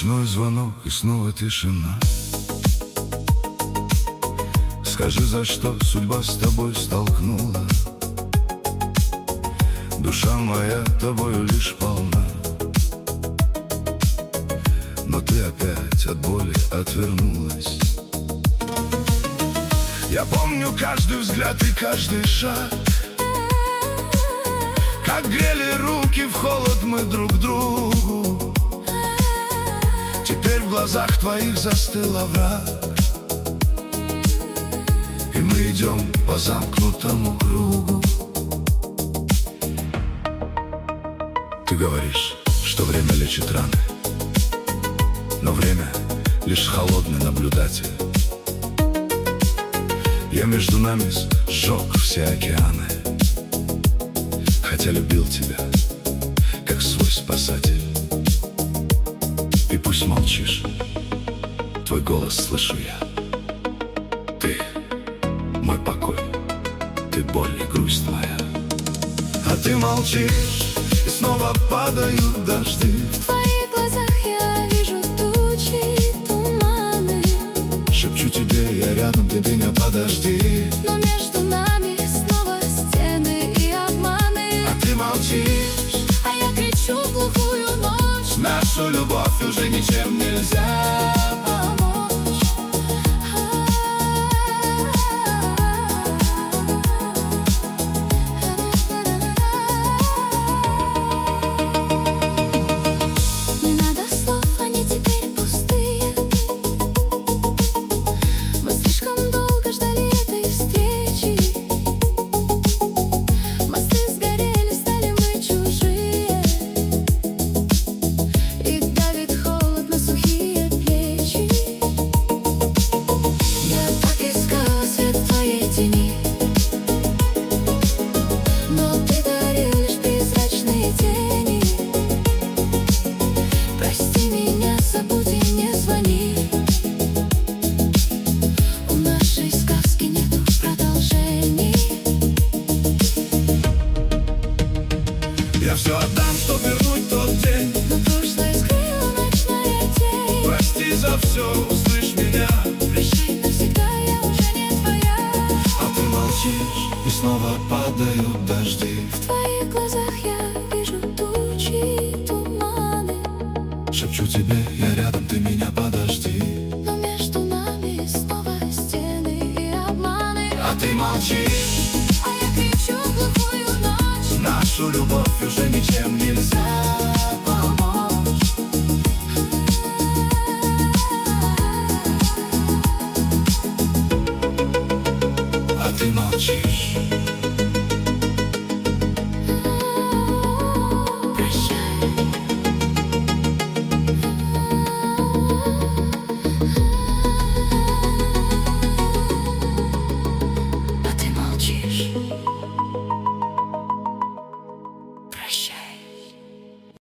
Ночной звонок и снова тишина. Скажи, за что судьба с тобой столкнула? Душа моя тобою лишь полна, но ты опять от боли отвернулась. Я помню каждый взгляд и каждый шаг, как грели руки в холод мы друг другу. Теперь в глазах твоих застыл овраг, и мы идем по замкнутому кругу. Ты говоришь, что время лечит раны, но время лишь холодный наблюдатель. Я между нами сжег все океаны, хотя любил тебя, как свой спасатель. И пусть молчишь, твой голос слышу я. Ты мой покой, ты боль и грусть моя. А ты молчишь, и снова падают дожди. В твоих глазах я вижу тучи, туманы. Шепчу тебе, я рядом, ты меня подожди. Но между нами снова стены и обманы. А ты молчишь, а я кричу в глухую ночь. нашу любовь уже ничем нельзя помочь. Не надо слов, они теперь пустые. Мы слишком долго ждали этой встречи. Мосты сгорели, стали мы чужие. И давит холод на сухие плечи. Я так искала свет в твоей тени, но ты дарил лишь призрачные тени. Прости меня, забудь и не звони. У нашей сказки нету продолжений. Я все отдам, чтоб вернуть тот день. Но прошлое скрыла ночная тень. Прости за все, услышь меня. Прощай навсегда, я уже не твоя. А ты молчишь, и снова падают дожди. В твоих глазах я вижу тучи, туманы. Шепчу тебе, я рядом, ты меня подожди. Но между нами снова стены и обманы. А ты молчишь, А я кричу в глухую ночь. нашу любовь уже ничем нельзя помочь. А ты молчишь.